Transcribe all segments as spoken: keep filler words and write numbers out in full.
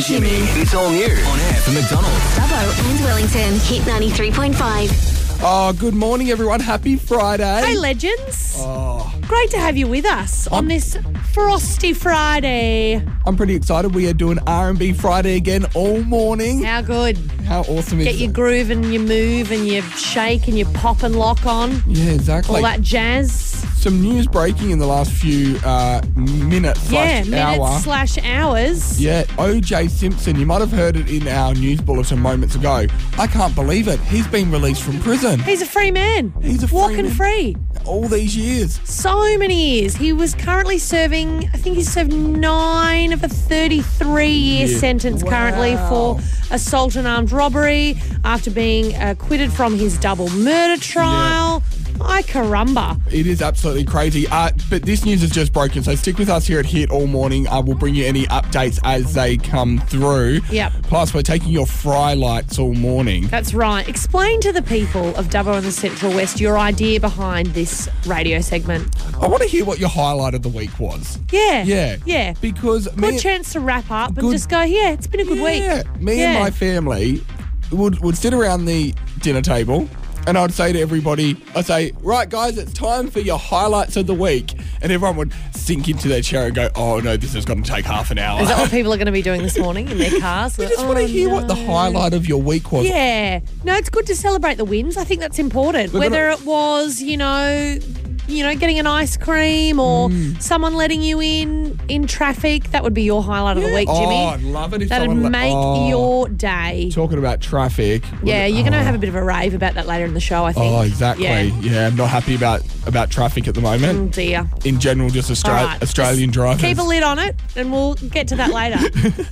and Jimmy. It's all new on air for McDonald's. Dubbo and Wellington. Hit ninety-three point five. Oh, good morning, everyone. Happy Friday. Hey, legends. Oh, Great to have you with us on this frosty Friday. I'm pretty excited. We are doing R and B Friday again all morning. How good. How awesome Get is your it? groove and your move and your shake and your pop and lock on. Yeah, exactly. All that jazz. Some news breaking in the last few uh, minutes Yeah, slash hour. minutes slash hours. Yeah, O J Simpson, you might have heard it in our news bulletin moments ago. I can't believe it. He's been released from prison. He's a free man. He's a free Walking man. free. All these years. So many years. He was currently serving, I think he's served nine of a thirty-three year Yeah. sentence currently Wow. for assault and armed robbery after being acquitted from his double murder trial. Ay caramba. It is absolutely crazy. Uh, but this news is just broken, so stick with us here at Hit all morning. I will bring you any updates as they come through. Yep. Plus, we're taking your fry lights all morning. That's right. Explain to the people of Dubbo and the Central West your idea behind this radio segment. I want to hear what your highlight of the week was. Yeah. Yeah. Yeah. Because me Good chance to wrap up and Good- just go, yeah, it's been a good yeah, week. me Yeah. and my family would, would sit around the dinner table and I'd say to everybody, I'd say, right, guys, it's time for your highlights of the week. And everyone would sink into their chair and go, oh, no, this is going to take half an hour. Is that what people are going to be doing this morning in their cars? We just Oh, want to hear no. what the highlight of your week was. Yeah. No, it's good to celebrate the wins. I think that's important. We're Whether gonna- it was, you know, you know, getting an ice cream or Mm. someone letting you in in traffic, that would be your highlight of the week, Jimmy. Oh, I'd love it if That'd someone... let- make oh, your day. Talking about traffic. Yeah, you're going to oh. have a bit of a rave about that later in the show, I think. Oh, exactly. Yeah. Yeah. I'm not happy about, about traffic at the moment. Oh, dear. In general, just Austra- All right. Australian Just drivers. Keep a lid on it and we'll get to that later.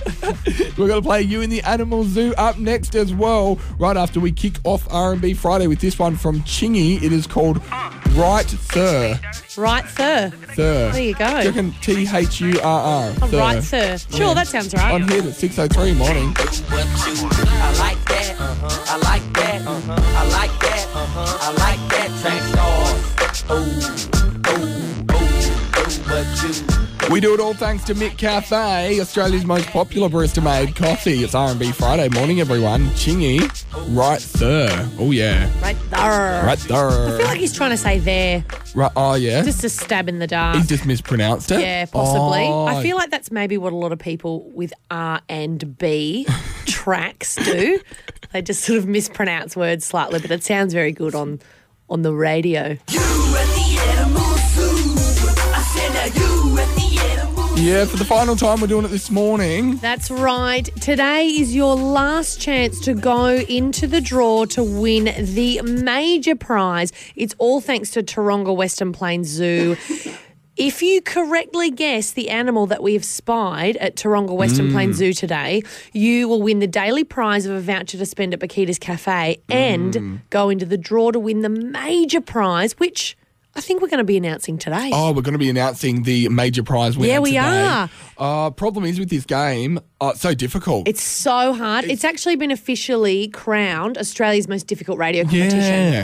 We're going to play You in the Animal Zoo up next as well, right after we kick off R and B Friday with this one from Chingy. It is called Right Sir. Right, sir. Sir. There you go. Do you reckon T H U R R? Oh, right, sir. Sure, Yeah. that sounds right. On here at six oh three morning. I like that. I like that. I like that. I like that. Track stars. Oh, oh, oh, oh, but you. We do it all thanks to Mick Cafe, Australia's most popular barista-made coffee. It's R and B Friday morning, everyone. Chingy, right there. Oh, yeah. Right there. Right there. I feel like he's trying to say there, Right, oh, yeah. just a stab in the dark. He's just mispronounced it? Yeah, possibly. Oh. I feel like that's maybe what a lot of people with R and B tracks do. They just sort of mispronounce words slightly, but it sounds very good on on the radio. You at the animal zoo. I said now you at the animal zoo. Yeah, for the final time, we're doing it this morning. That's right. Today is your last chance to go into the draw to win the major prize. It's all thanks to Taronga Western Plains Zoo. If you correctly guess the animal that we have spied at Taronga Western Plains Zoo today, you will win the daily prize of a voucher to spend at Bakita's Cafe and go into the draw to win the major prize, which I think we're going to be announcing today. Oh, we're going to be announcing the major prize winner Yeah, we today. are. Uh, problem is with this game, uh, it's so difficult. It's so hard. It's, actually been officially crowned Australia's most difficult radio competition. Yeah.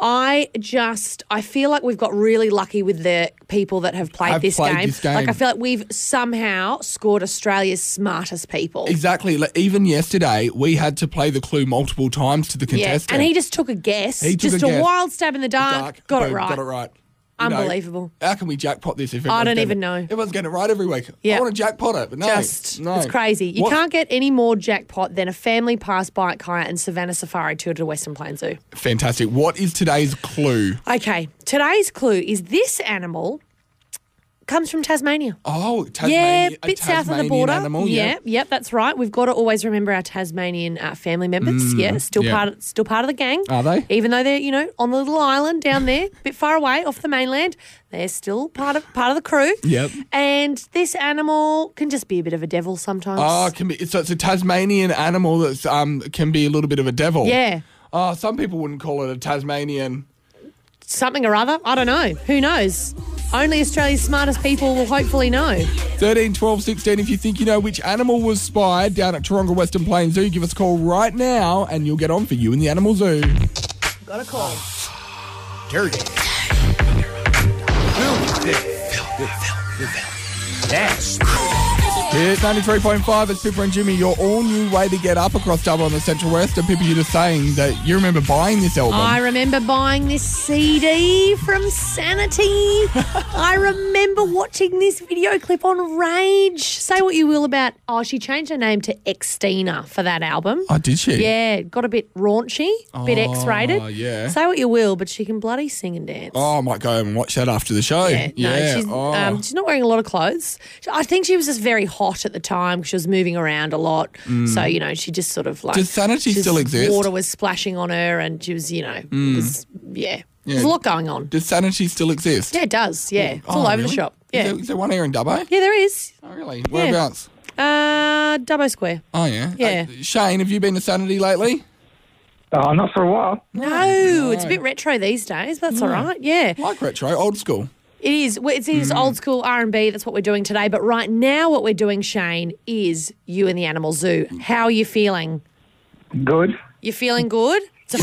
I just, I feel like we've got really lucky with the people that have played, Have this, played game. this game. Like, I feel like we've somehow scored Australia's smartest people. Exactly. Like, even yesterday, we had to play the clue multiple times to the Yeah, contestant. and he just took a guess. He took just a a, guess. wild stab in the dark. Dark, Got it boom, right. Got it right. You know, Unbelievable. how can we jackpot this if I everyone's don't getting- even know. Everyone's getting it right every week. Yeah. I want to jackpot it, but no. Just, no. it's crazy. You What- can't get any more jackpot than a family pass bike kayak and Savannah Safari tour to Western Plains Zoo. Fantastic. What is today's clue? Okay, today's clue is this animal comes from Tasmania. Oh, Tasmania. Yeah, a bit south of the Tasmanian border. Animal, yeah, yeah. yep, that's right. We've got to always remember our Tasmanian uh, family members. yeah, still Mm, yeah. part of, still part of the gang. Are they? Even though they're, you know, on the little island down there, a bit far away off the mainland, they're still part of part of the crew. Yep. And this animal can just be a bit of a devil sometimes. Oh, it can be, so it's a Tasmanian animal that um, can be a little bit of a devil. Yeah. Oh, some people wouldn't call it a Tasmanian. Something or other. I don't know. Who knows? Only Australia's smartest people will hopefully know. thirteen, twelve, sixteen, if you think you know which animal was spied down at Taronga Western Plains Zoo, give us a call right now and you'll get on for You in the Animal Zoo. Got a call. Dirty. Filthy. Nasty. Hit ninety-three point five, it's Pippa and Jimmy, your all-new way to get up across double on the Central West. And Pippa, you're just saying that you remember buying this album. I remember buying this C D from Sanity. I remember watching this video clip on Rage. Say what you will about, oh, she changed her name to Xtina for that album. Oh, did she? Yeah, it got a bit raunchy, a bit Oh, X-rated. yeah. Say what you will, but she can bloody sing and dance. Oh, I might go home and watch that after the show. Yeah, no, she's, oh. um, she's not wearing a lot of clothes. I think she was just very hot at the time because she was moving around a lot. So, you know, she just sort of like... Does Sanity she's- still exist? Water was splashing on her and she was, you know, it was, yeah. There's a lot going on. Does Sanity still exist? Yeah, it does, yeah. It's Oh, all over really? the shop. Is Yeah. there, is there one here in Dubbo? Yeah, there is. Oh, really? Whereabouts? Uh, Dubbo Square. Oh, yeah. Yeah. Uh, Shane, have you been to Sanity lately? Oh, not for a while. No, it's a bit retro these days, but that's all right. Yeah. Like retro, old school. It is. Well, It is Mm. old school R and B. That's what we're doing today. But right now what we're doing, Shane, is You and the Animal Zoo. How are you feeling? Good. You feeling good? It's a,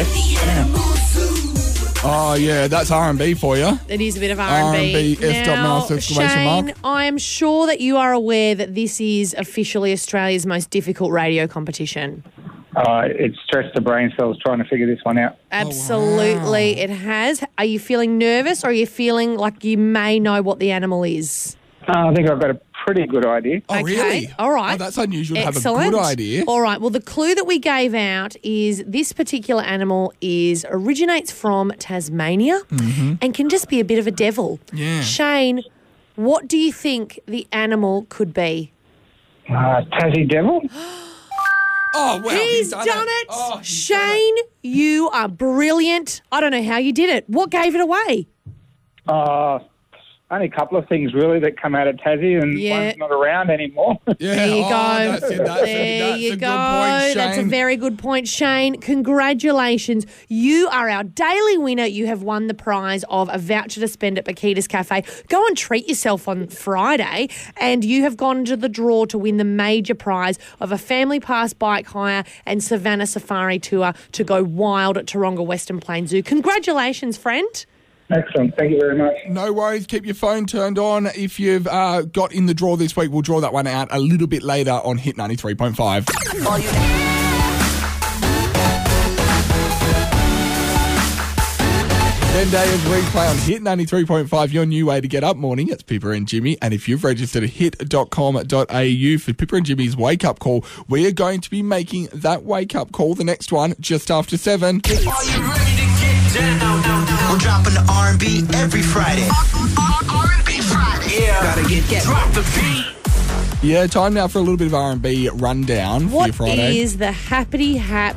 Oh, yeah, that's R and B for you. It is a bit of R and B. R and B, S dot Now, mouse exclamation Shane, mark. I am sure that you are aware that this is officially Australia's most difficult radio competition. Uh, it stressed the brain cells trying to figure this one out. Absolutely, it has. Are you feeling nervous or are you feeling like you may know what the animal is? Uh, I think I've got a pretty good idea. Oh, Okay, really? all right. Oh, that's unusual to have a Excellent. good idea. All right. Well, the clue that we gave out is this particular animal is originates from Tasmania and can just be a bit of a devil. Mm-hmm. Yeah. Shane, what do you think the animal could be? Uh, Tassie Devil? Oh, well, He's done, it. Oh, he's Shane, you are brilliant. I don't know how you did it. What gave it away? Uh, only a couple of things really that come out of Tassie, and Yeah. one's not around anymore. Yeah. There you oh, go. That's it. That's there it. That's you a go. good point, That's a Shane. very good point, Shane. Congratulations. You are our daily winner. You have won the prize of a voucher to spend at Paquitas Cafe. Go and treat yourself on Friday, and you have gone into the draw to win the major prize of a family pass bike hire and Savannah Safari tour to go wild at Taronga Western Plains Zoo. Congratulations, friend. Excellent. Thank you very much. No worries. Keep your phone turned on. If you've uh, got in the draw this week, we'll draw that one out a little bit later on Hit ninety-three point five. Zendaya's replay on Hit ninety-three point five, your new way to get up morning. It's Pippa and Jimmy. And if you've registered at hit dot com dot a u for Pippa and Jimmy's wake up call, we are going to be making that wake up call, the next one, just after seven. Are you ready to get down? We're dropping the R and B every Friday. R and B Friday. Yeah. Gotta get, get drop the beat. Yeah, time now for a little bit of R and B rundown for your What Friday. is the happity hap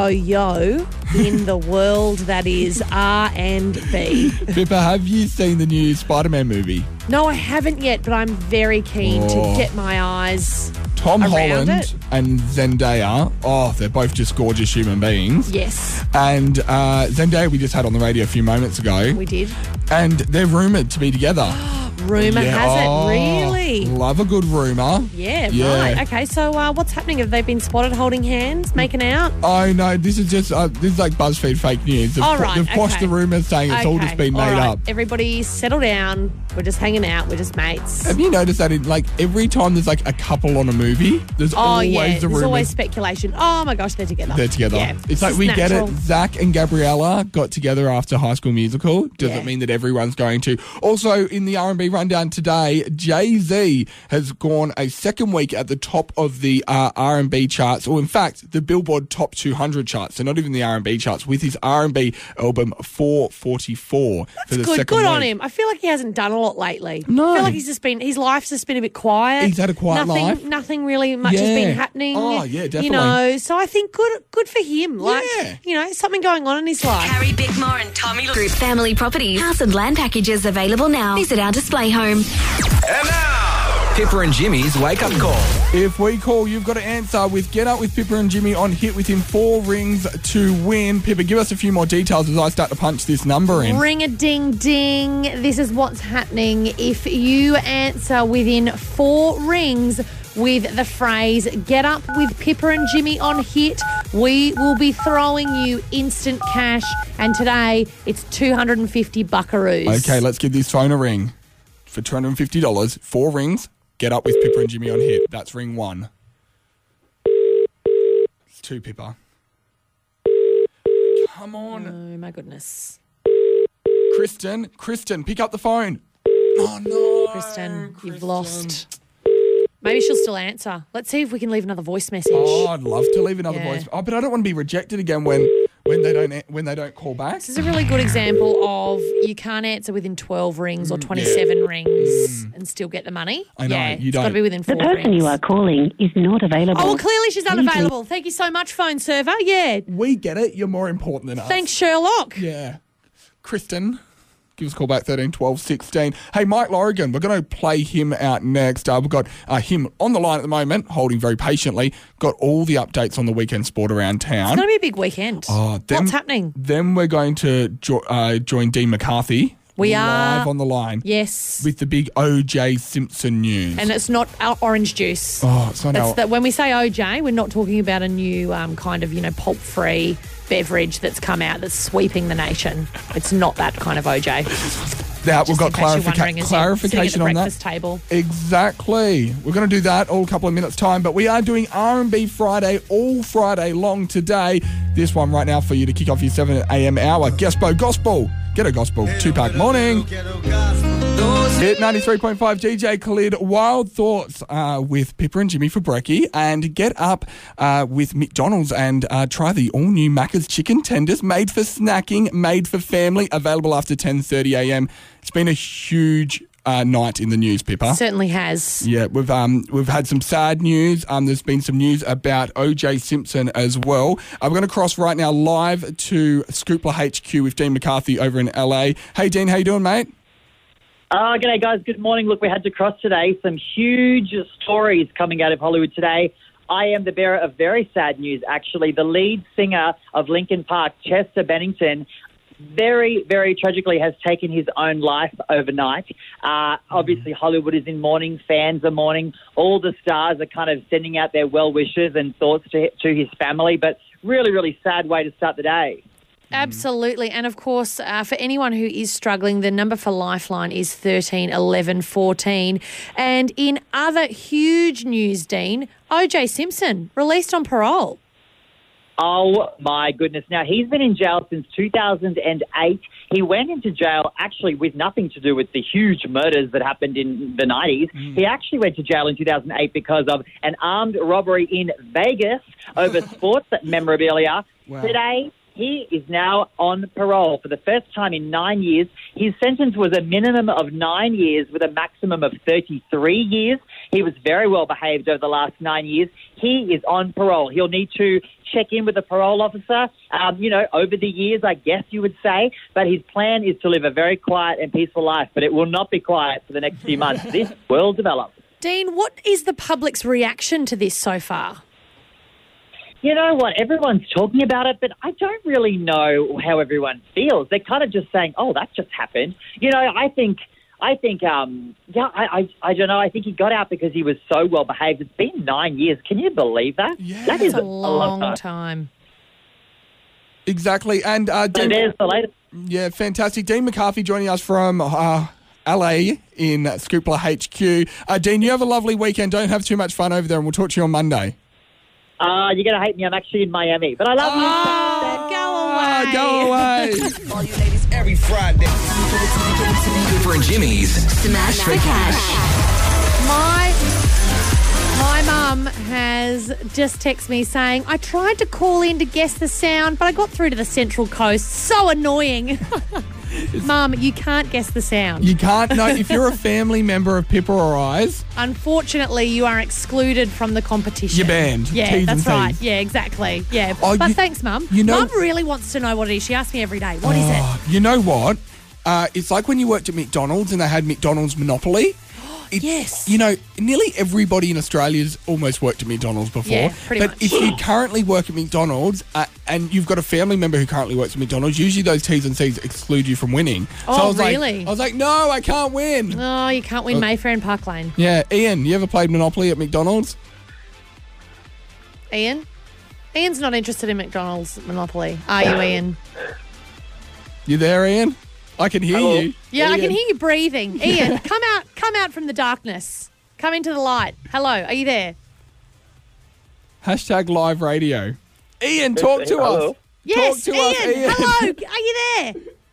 yo-yo in the world that is R and B? Pippa, have you seen the new Spider-Man movie? No, I haven't yet, but I'm very keen Oh. to get my eyes. Tom Around Holland it? and Zendaya, oh, they're both just gorgeous human beings. Yes, And uh, Zendaya we just had on the radio a few moments ago. we did. And they're rumoured to be together. Rumour Yeah. has Oh, it, really? Love a good rumour. Yeah, Yeah. right. Okay, so uh, what's happening? Have they been spotted holding hands, making out? Oh, no, this is just, uh, this is like BuzzFeed fake news. They've, All qu- right, they've quashed okay. the rumours saying it's all Okay, just been all made right. up. Everybody settle down. We're just hanging out. We're just mates. Have you noticed that in, like, every time there's, like, a couple on a movie, there's Oh, always yeah. the There's rumours always speculation. Oh, my gosh, they're together. they're together. Yeah, It's like, just we natural. get it. Zach and Gabriella got together after High School Musical. Doesn't Yeah. mean that everyone's going to. Also, in the R and B rundown today, Jay-Z has gone a second week at the top of the uh, R and B charts, or in fact, the Billboard Top two hundred charts, so not even the R and B charts, with his R and B album four forty-four for the Good, second good on week. him. I feel like he hasn't done a lot lately. No. I feel like he's just been, his life's just been a bit quiet. He's had a quiet nothing, life. Nothing really much has Yeah. been happening. Oh, yeah, definitely. You know, so I think good good for him. Like, Yeah. you know, something going on in his life. Harry Bickmore and Tommy Group Family Properties. House and land packages available now. Visit our display home. And now, Pippa and Jimmy's wake up call. If we call, you've got to answer with Get Up with Pippa and Jimmy on Hit within four rings to win. Pippa, give us a few more details as I start to punch this number in. Ring a ding ding. This is what's happening. If you answer within four rings with the phrase "Get Up with Pippa and Jimmy" on Hit, we will be throwing you instant cash. And today it's two hundred fifty buckaroos. Okay, let's give this phone a ring for two hundred fifty dollars. Four rings, Get up with Pippa and Jimmy on Hit. That's ring one. It's two, Pippa. Come on. Oh, my goodness. Kristen, Kristen, pick up the phone. Oh, no. Kristen, you've lost. Maybe she'll still answer. Let's see if we can leave another voice message. Oh, I'd love to leave another Yeah. voice. Oh, but I don't want to be rejected again when when they don't when they don't call back. This is a really good example of you can't answer within twelve rings or twenty-seven rings and still get the money. I know, yeah, you it's got to don't. be within The four person rings. you are calling is not available. Oh, well, clearly she's Please unavailable. Thank you so much, phone server. Yeah. We get it. You're more important than us. Thanks, Sherlock. Yeah. Kristen, give us a call back, thirteen twelve sixteen. Hey, Mike Lorigan, we're going to play him out next. Uh, we've got uh, him on the line at the moment, holding very patiently. Got all the updates on the weekend sport around town. It's going to be a big weekend. Oh, then- What's happening? Then we're going to jo- uh, join Dean McCarthy. We are. Live on the line. Yes. With the big O J Simpson news. And it's not our orange juice. oh, it's not That's our... the, when we say O J, we're not talking about a new um, kind of, you know, pulp-free beverage that's come out that's sweeping the nation. It's not that kind of O J. That, we've Just got in case you're clarifica- wondering as you're clarification sitting at on the that. breakfast table. Exactly. We're going to do that all a couple of minutes' time, but we are doing R and B Friday all Friday long today. This one right now for you to kick off your seven a.m. hour. Guespo Gospel. Get a Gospel. Two-pack morning. Hit ninety-three point five D J Khalid. Wild Thoughts uh, with Pippa and Jimmy for brekkie. And get up uh, with McDonald's and uh, try the all-new Macca's chicken tenders. Made for snacking, made for family. Available after ten thirty a.m. It's been a huge uh, night in the news, Pippa. Certainly has. Yeah, we've um we've had some sad news. Um, there's been some news about O J Simpson as well. Uh, we're going to cross right now live to Scoopla H Q with Dean McCarthy over in L A. Hey, Dean, how you doing, mate? Uh, g'day, guys. Good morning. Look, we had to cross today. Some huge stories coming out of Hollywood today. I am the bearer of very sad news, actually. The lead singer of Linkin Park, Chester Bennington, very, very tragically has taken his own life overnight. Uh, obviously, Hollywood is in mourning. Fans are mourning. All the stars are kind of sending out their well wishes and thoughts to, to his family. But really, really sad way to start the day. Absolutely. And of course, uh, for anyone who is struggling, the number for Lifeline is thirteen eleven fourteen. And in other huge news, Dean, O J Simpson released on parole. Oh, my goodness. Now, he's been in jail since two thousand eight. He went into jail actually with nothing to do with the huge murders that happened in the nineties. Mm. He actually went to jail in two thousand eight because of an armed robbery in Vegas over sports memorabilia. Wow. Today, he is now on parole for the first time in nine years. His sentence was a minimum of nine years with a maximum of thirty-three years. He was very well behaved over the last nine years. He is on parole. He'll need to check in with the parole officer, um, you know, over the years, I guess you would say. But his plan is to live a very quiet and peaceful life. But it will not be quiet for the next few months. This will develop. Dean, what is the public's reaction to this so far? You know what? Everyone's talking about it, but I don't really know how everyone feels. They're kind of just saying, oh, that just happened. You know, I think, I think, um, yeah, I, I, I don't know. I think he got out because he was so well behaved. It's been nine years. Can you believe that? Yeah. That That's is a a long long time. time. Exactly. And uh, So Dean, there's the latest. yeah, fantastic. Dean McCarthy joining us from uh, L A in Scoopla H Q. Uh, Dean, you have a lovely weekend. Don't have too much fun over there, and we'll talk to you on Monday. Uh, you're going to hate me. I'm actually in Miami, but I love you. Oh, go away. Ah, go away. All you ladies every Friday. Pippa and Jimmy's Smash for cash. My my mum has just texted me saying, I tried to call in to guess the sound, but I got through to the Central Coast. So annoying. Mum, you can't guess the sound. You can't know if you're a family member of Pippa or Eyes. Unfortunately, you are excluded from the competition. You're banned. Yeah, T's that's and right. C's. Yeah, exactly. Yeah. Oh, but you- thanks, Mum. you know- Mum really wants to know what it is. She asks me every day. What is it? Oh, you know what? Uh, it's like when you worked at McDonald's and they had McDonald's Monopoly. It- Yes. You know, nearly everybody in Australia's almost worked at McDonald's before. Yeah, pretty but much. if you currently work at McDonald's uh, and you've got a family member who currently works at McDonald's, usually those T's and C's exclude you from winning. Oh, so I was really? Like, I was like, no, I can't win. Oh, you can't win Mayfair and Park Lane. Yeah, Ian, you ever played Monopoly at McDonald's? Ian? Ian's not interested in McDonald's Monopoly. Are you, Ian? You there, Ian? I can hear Hello. you. Yeah, I can Ian. hear you breathing. Ian, come out come out from the darkness. Come into the light. Hello, are you there? Hashtag live radio. Ian, talk to Hello. us. Yes, talk to Ian. us, Ian. Hello, are you there?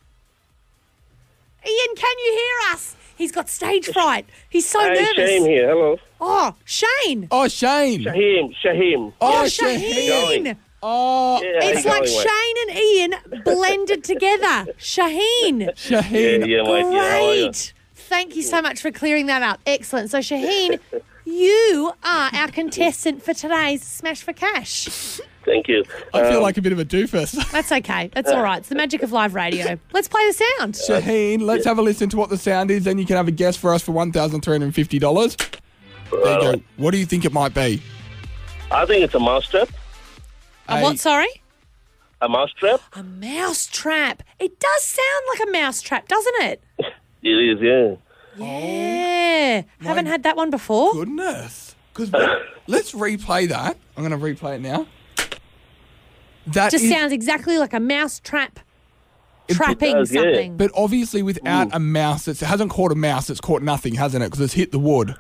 Ian, can you hear us? He's got stage fright. He's so Hey, nervous. Shane here. Hello. Oh, Shane. Oh, Shane. Shaheem. Shaheem. Oh, Oh, Shaheen. Shaheen. Oh, Yeah, how It's you like going, mate? Shane and Ian blended together. Shaheen. Shaheen. Yeah, yeah, mate. Yeah, how are you? Great. Thank you so much for clearing that up. Excellent. So, Shaheen, you are our contestant for today's Smash for Cash. Thank you. I feel Um, like a bit of a doofus. That's okay. That's all right. It's the magic of live radio. Let's play the sound. Shaheen, let's have a listen to what the sound is, then you can have a guess for us for one thousand three hundred fifty dollars. There you go. What do you think it might be? I think it's a mousetrap. A what, sorry? A mousetrap. A mouse trap. It does sound like a mouse trap, doesn't it? It is, yeah. Yeah. Haven't had that one before. Goodness. Because let's replay that. I'm going to replay it now. That Just is- sounds exactly like a mouse trap It trapping does, yeah. something. But obviously without a mouse, it's, it hasn't caught a mouse, it's caught nothing, hasn't it? Because it's hit the wood.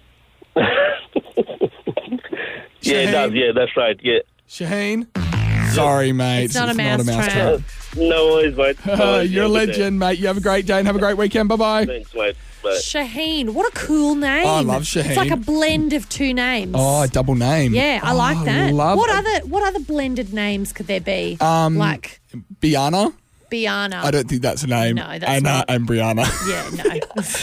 Yeah, it does. Yeah, that's right. Yeah. Shaheen? Sorry, mate. It's not a mouse trap. No worries, mate. No Uh, worries. you're a Yeah, good day. legend, mate. You have a great day and have a great weekend. Bye-bye. Thanks, mate. Bye. Shaheen. What a cool name. Oh, I love Shaheen. It's like a blend of two names. Oh, a double name. Yeah, I Oh, like that. Love What it. other what other blended names could there be? Um, like Biana? Biana. I don't think that's a name. No, that's and, not. Uh, and Brianna. Yeah,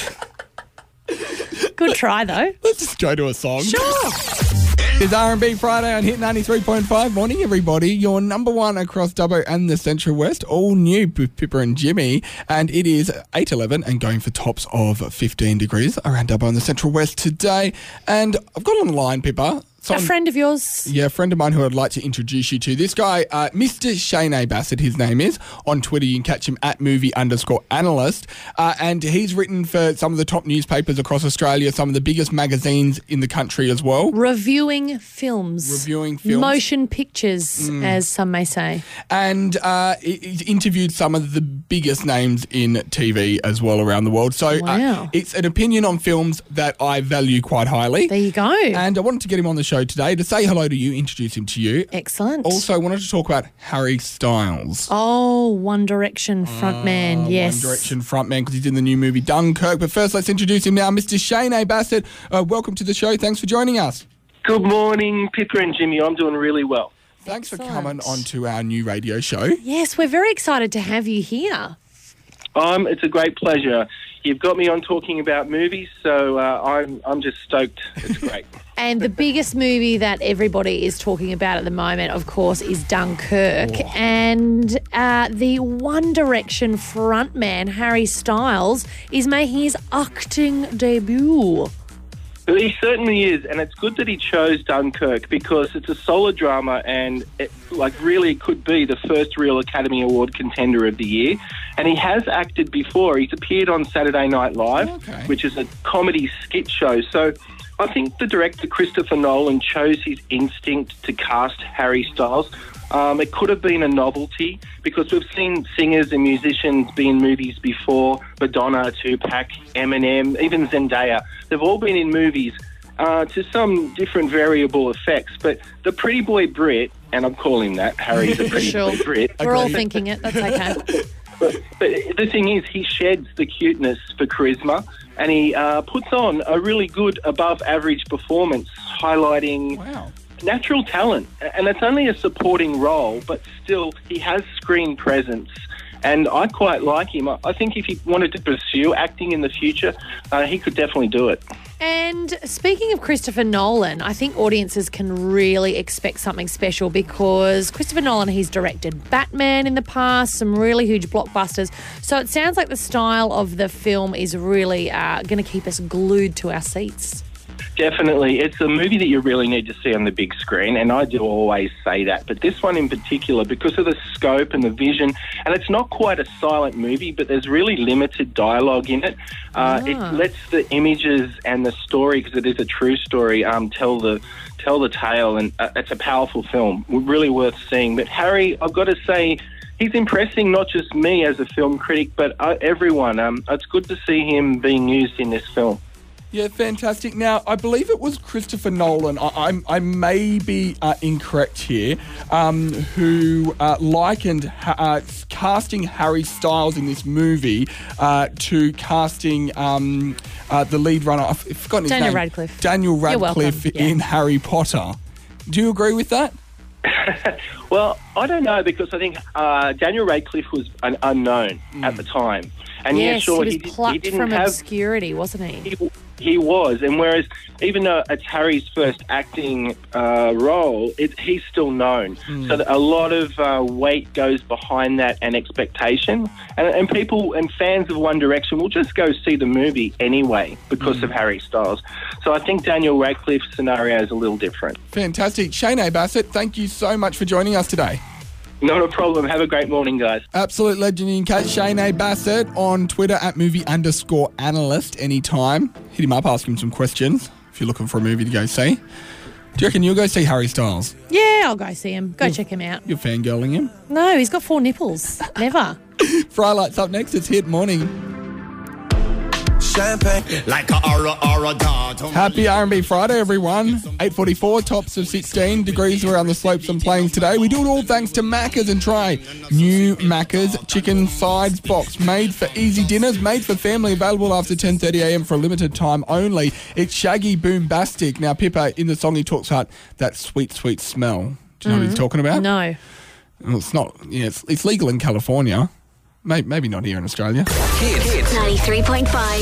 no. Good try though. Let's just go to a song. Sure. It's R and B Friday on Hit ninety-three point five. Morning, everybody. Your number one across Dubbo and the Central West. All new with Pippa and Jimmy. And it is eight eleven and going for tops of fifteen degrees around Dubbo and the Central West today. And I've got on the line, Pippa. A friend of yours. Yeah, a friend of mine who I'd like to introduce you to. This guy, uh, Mister Shane A. Bassett, his name is. On Twitter, you can catch him at movie underscore analyst. Uh, and he's written for some of the top newspapers across Australia, some of the biggest magazines in the country as well. Reviewing films. Reviewing films. Motion pictures, as some may say. And uh, he- he's interviewed some of the biggest names in T V as well around the world. So Wow. uh, it's an opinion on films that I value quite highly. There you go. And I wanted to get him on the show today to say hello to you, introduce him to you. Excellent. Also, I wanted to talk about Harry Styles. Oh, One Direction frontman, Uh, yes. One Direction frontman, because he's in the new movie Dunkirk. But first, let's introduce him now, Mister Shane A. Bassett. Uh, welcome to the show. Thanks for joining us. Good morning, Pippa and Jimmy. I'm doing really well. Thanks for Excellent. coming on to our new radio show. Yes, we're very excited to have you here. Um, it's a great pleasure. You've got me on talking about movies, so uh, I'm I'm just stoked. It's great. And the biggest movie that everybody is talking about at the moment, of course, is Dunkirk. Oh. And uh, the One Direction frontman, Harry Styles, is making his acting debut. Well, he certainly is, and it's good that he chose Dunkirk because it's a solid drama and it, like, really could be the first real Academy Award contender of the year. And he has acted before. He's appeared on Saturday Night Live, Okay. which is a comedy skit show. So I think the director, Christopher Nolan, chose his instinct to cast Harry Styles. Um, it could have been a novelty because we've seen singers and musicians be in movies before. Madonna, Tupac, Eminem, even Zendaya. They've all been in movies uh, to some different variable effects. But the pretty boy Brit, and I'm calling that, Harry's a pretty Sure. boy Brit. We're all Agreed. thinking it. That's okay. But, but the thing is, he sheds the cuteness for charisma and he uh, puts on a really good above-average performance, highlighting Wow. natural talent. And it's only a supporting role, but still he has screen presence. And I quite like him. I I think if he wanted to pursue acting in the future, uh, he could definitely do it. And speaking of Christopher Nolan, I think audiences can really expect something special because Christopher Nolan, he's directed Batman in the past, some really huge blockbusters. So it sounds like the style of the film is really uh, going to keep us glued to our seats. Definitely. It's a movie that you really need to see on the big screen, and I do always say that. But this one in particular, because of the scope and the vision, and it's not quite a silent movie, but there's really limited dialogue in it. Uh, Ah. It lets the images and the story, because it is a true story, um, tell the tell the tale, and uh, it's a powerful film, really worth seeing. But Harry, I've got to say, he's impressing not just me as a film critic, but uh, everyone. Um, it's good to see him being used in this film. Yeah, fantastic. Now, I believe it was Christopher Nolan, I, I'm, I may be uh, incorrect here, um, who uh, likened ha- uh, casting Harry Styles in this movie uh, to casting um, uh, the lead runner, I've forgotten his Daniel name. Radcliffe. Daniel You're welcome. Radcliffe Yeah. in Harry Potter. Do you agree with that? Well, I don't know because I think uh, Daniel Radcliffe was an unknown mm. at the time. And yes, yeah, sure, he was he, did, plucked he didn't from have... obscurity, wasn't he? He, he was, and whereas even though it's Harry's first acting uh, role, it, he's still known. Mm. So that a lot of uh, weight goes behind that and expectation, and, and people and fans of One Direction will just go see the movie anyway because mm. of Harry Styles. So I think Daniel Radcliffe's scenario is a little different. Fantastic. Shane Bassett, thank you so much for joining us today. Not a problem. Have a great morning, guys. Absolute legend in case. Shane Bassett on Twitter at movie underscore analyst anytime. Hit him up, ask him some questions if you're looking for a movie to go see. Do you reckon you'll go see Harry Styles? Yeah, I'll go see him. Go you're, check him out. You're fangirling him? No, he's got four nipples. Never. Frylight's up next. It's Hit Morning. Champagne like a aura aura dot. Happy R and B Friday, everyone. eight forty-four, tops of sixteen degrees around the slopes and plains today. We do it all thanks to Macca's, and try new Macca's chicken sides box. Made for easy dinners, made for family, available after ten thirty a m for a limited time only. It's Shaggy Boombastic. Now, Pippa, in the song, he talks about that sweet, sweet smell. Do you know mm. what he's talking about? No. Well, it's not, yeah, it's, it's legal in California. Maybe, maybe not here in Australia. Hit ninety-three point five.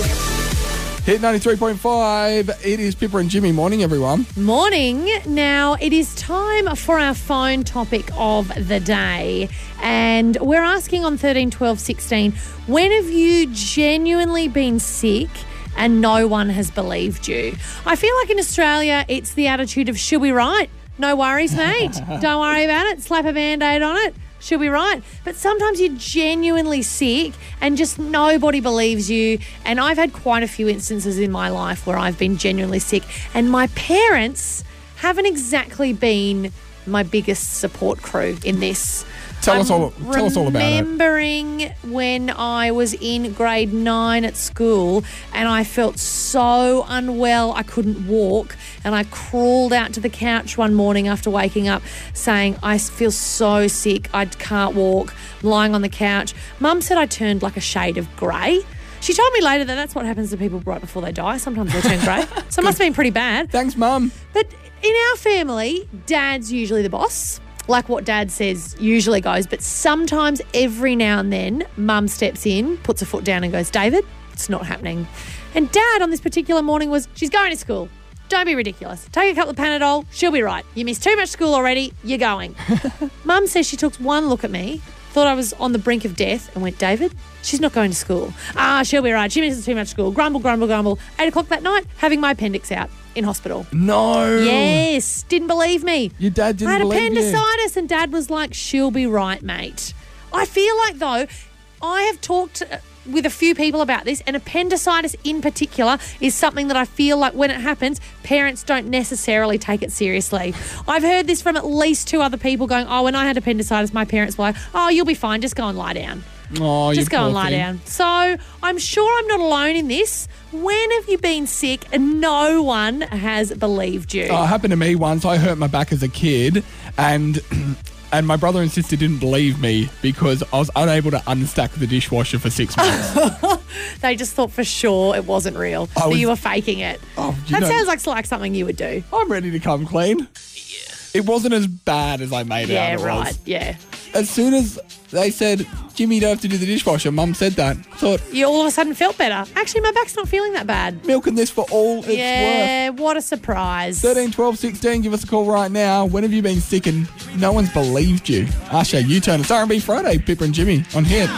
Hit ninety-three point five. It is Pippa and Jimmy. Morning, everyone. Morning. Now, it is time for our phone topic of the day. And we're asking on thirteen, twelve, sixteen, when have you genuinely been sick and no one has believed you? I feel like in Australia, it's the attitude of, she'll be right. No worries, mate. Don't worry about it. Slap a Band-Aid on it. She'll be right. But sometimes you're genuinely sick and just nobody believes you. And I've had quite a few instances in my life where I've been genuinely sick. And my parents haven't exactly been my biggest support crew in this. Tell I'm us all. Tell us all about it. Remembering when I was in grade nine at school, and I felt so unwell I couldn't walk, and I crawled out to the couch one morning after waking up, saying, "I feel so sick. I can't walk." Lying on the couch, Mum said I turned like a shade of grey. She told me later that that's what happens to people right before they die. Sometimes they turn grey. So it must have been pretty bad. Thanks, Mum. But in our family, Dad's usually the boss. Like what Dad says usually goes, but sometimes every now and then Mum steps in, puts her foot down and goes, "David, it's not happening." And Dad on this particular morning was, "She's going to school. Don't be ridiculous. Take a couple of Panadol. She'll be right. You missed too much school already. You're going." Mum says she took one look at me, thought I was on the brink of death and went, "David, she's not going to school. Ah, she'll be right. She misses too much school." Grumble, grumble, grumble. Eight o'clock that night, having my appendix out in hospital. No. Yes. Didn't believe me. Your dad didn't believe you. I had appendicitis and Dad was like, "She'll be right, mate." I feel like, though, I have talked with a few people about this, and appendicitis in particular is something that I feel like when it happens, parents don't necessarily take it seriously. I've heard this from at least two other people going, "Oh, when I had appendicitis, my parents were like, 'Oh, you'll be fine. Just go and lie down.'" Oh, Just go poor and lie thing. down. So I'm sure I'm not alone in this. When have you been sick and no one has believed you? Oh, it happened to me once. I hurt my back as a kid, and and my brother and sister didn't believe me because I was unable to unstack the dishwasher for six months. They just thought for sure it wasn't real, I that was- you were faking it. Oh, you that know- sounds like, like something you would do. I'm ready to come clean. It wasn't as bad as I made it Yeah, out it right. was. Yeah. As soon as they said, "Jimmy, you don't have to do the dishwasher," Mum said that. I thought, You all of a sudden felt better. Actually, my back's not feeling that bad. milking this for all it's worth. Yeah, what a surprise. thirteen, twelve, sixteen, give us a call right now. When have you been sick and no one's believed you? Usher, U-Turn. It's R and B Friday, Pippa and Jimmy on Hit.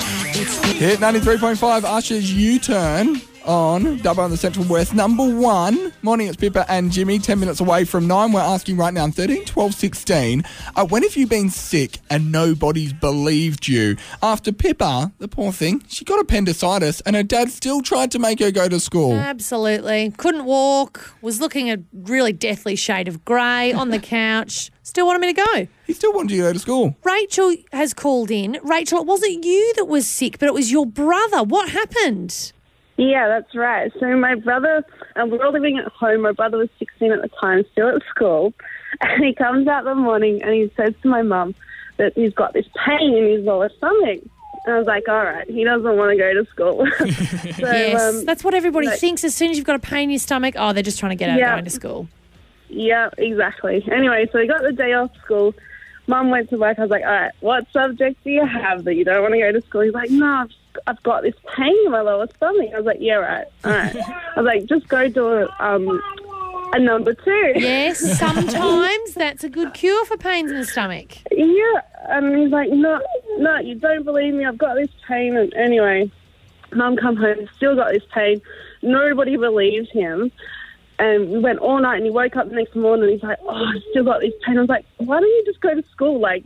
Hit ninety-three point five, Usher's U-Turn on Double on the Central West. Number one. Morning, it's Pippa and Jimmy. ten minutes away from nine. We're asking right now, thirteen, twelve, sixteen. Uh, when have you been sick and nobody's believed you? After Pippa, the poor thing, she got appendicitis and her dad still tried to make her go to school. Absolutely. Couldn't walk, was looking a really deathly shade of grey on the couch. Still wanted me to go. He still wanted you to go to school. Rachel has called in. Rachel, it wasn't you that was sick, but it was your brother. What happened? Yeah, that's right. So my brother, and we were all living at home. My brother was sixteen at the time, still at school. And he comes out in the morning and he says to my mum that he's got this pain in his lower stomach. And I was like, all right, he doesn't want to go to school. so, yes, um, that's what everybody like, thinks. As soon as you've got a pain in your stomach, oh, they're just trying to get out Yeah. of going to school. Yeah, exactly. Anyway, so he got the day off school. Mum went to work. I was like, all right, what subject do you have that you don't want to go to school? He's like, no, I've, I've got this pain in my lower stomach. I was like, yeah, right, all right. I was like, just go do a, um, a number two. Yes, sometimes that's a good cure for pains in the stomach. Yeah, and he's like, no, no, you don't believe me. I've got this pain. And anyway, Mum come home, still got this pain. Nobody believes him. And we went all night, and he woke up the next morning, and he's like, oh, I've still got this pain. I was like, why don't you just go to school? Like,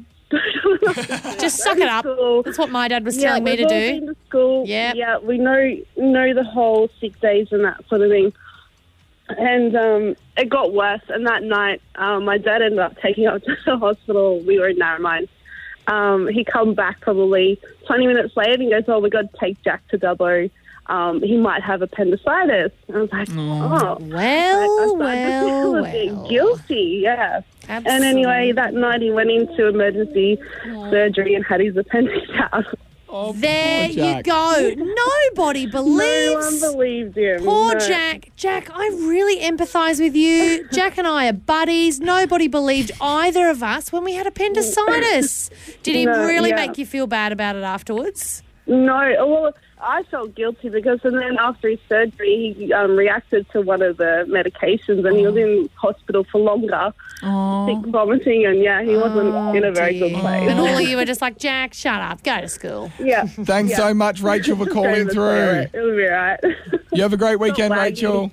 just suck it up. School. That's what my dad was yeah, telling me to we've all do. Been to school. Yep. Yeah, we know know the whole sick days and that sort of thing. And um, it got worse. And that night, um, my dad ended up taking us to the hospital. We were in Narromine. Um, he come back probably twenty minutes later and goes, oh, we got to take Jack to Dubbo. Um, he might have appendicitis. And I was like, oh. Well, I started well, to feel a well. bit guilty, yeah. Absolutely. And anyway, that night he went into emergency surgery and had his appendix out. Oh, There poor you Jack. go. Nobody believes. No one believed him. Poor No. Jack. Jack, I really empathise with you. Jack and I are buddies. Nobody believed either of us when we had appendicitis. Did he No, really yeah. make you feel bad about it afterwards? No, well, I felt guilty because, and then after his surgery, he um, reacted to one of the medications, and he was in hospital for longer, Oh. sick, vomiting, and yeah, he wasn't in a very good place. And all of you were just like, Jack, shut up, go to school. Yeah. Thanks yeah. so much, Rachel, for calling It'll through. be all right. You have a great weekend, laggy. Rachel.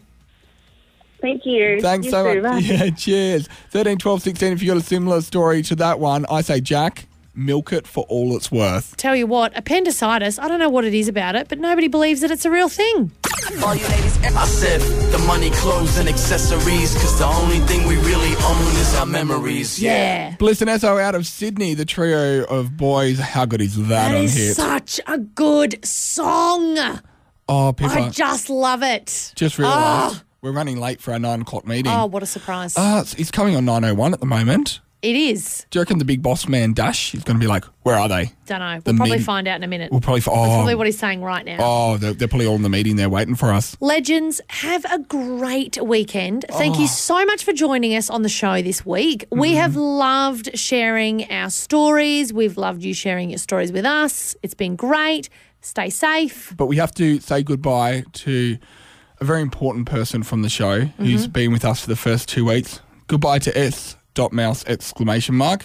Thank you. Thanks You so too, much. bye. Yeah, cheers. thirteen, twelve, sixteen, if you got a similar story to that one, I say, Jack, milk it for all it's worth. Tell you what, appendicitis, I don't know what it is about it, but nobody believes that it's a real thing. All you ladies, I said the money, clothes, and accessories, because the only thing we really own is our memories. Yeah. Bliss and Esso out of Sydney, the trio of boys. How good is that, That on is hit? such a good song. Oh, Pippa, I just love it. just realised we're running late for our nine o'clock meeting. Oh, what a surprise. Uh, it's, it's coming on nine oh one at the moment. It is. Do you reckon the big boss man, Dash, is going to be like, where are they? Don't know. The We'll probably meeting- find out in a minute. We'll probably... That's Oh, probably what he's saying right now. oh they're, they're probably all in the meeting there waiting for us. Legends, have a great weekend. Thank Oh. you so much for joining us on the show this week. We Mm-hmm. have loved sharing our stories. We've loved you sharing your stories with us. It's been great. Stay safe. But we have to say goodbye to a very important person from the show Mm-hmm. who's been with us for the first two weeks. Goodbye to S. Dot mouse exclamation mark.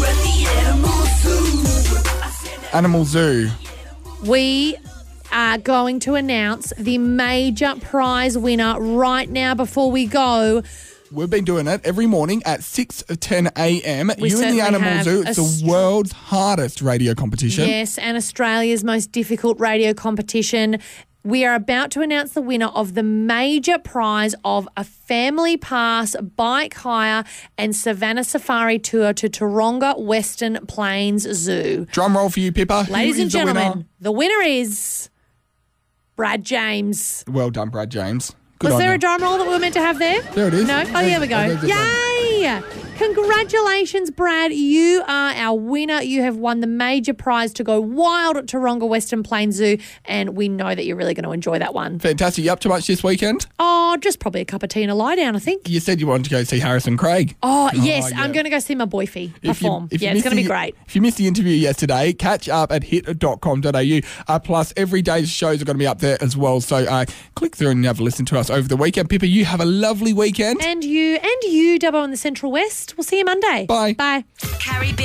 Animal Zoo. We are going to announce the major prize winner right now before we go. We've been doing it every morning at six ten a.m. We You and certainly the Animal have. Zoo. It's A the str- world's hardest radio competition. Yes, and Australia's most difficult radio competition. We are about to announce the winner of the major prize of a family pass, bike hire and savannah safari tour to Taronga Western Plains Zoo. Drum roll for you, Pippa. Who Ladies and is the winner? gentlemen, the winner is Brad James. Well done, Brad James. Good Was on there you. a drum roll that we were meant to have there? There it is. No? Oh, there we go. Oh, there's it. Yay! Congratulations, Brad. You are our winner. You have won the major prize to go wild at Taronga Western Plains Zoo, and we know that you're really going to enjoy that one. Fantastic. You up to much this weekend? Oh, just probably a cup of tea and a lie down, I think. You said you wanted to go see Harrison Craig. Oh, yes. yeah. I'm going to go see my boyfie If you- perform. if you Yeah, it's missed going to be the- great. If you missed the interview yesterday, catch up at hit dot com dot a u. Uh, plus, every day's shows are going to be up there as well. So uh, click through and have a listen to us over the weekend. Pippa, you have a lovely weekend. And you, and you, Dubbo in the Central West. We'll see you Monday. Bye. Bye. Carrie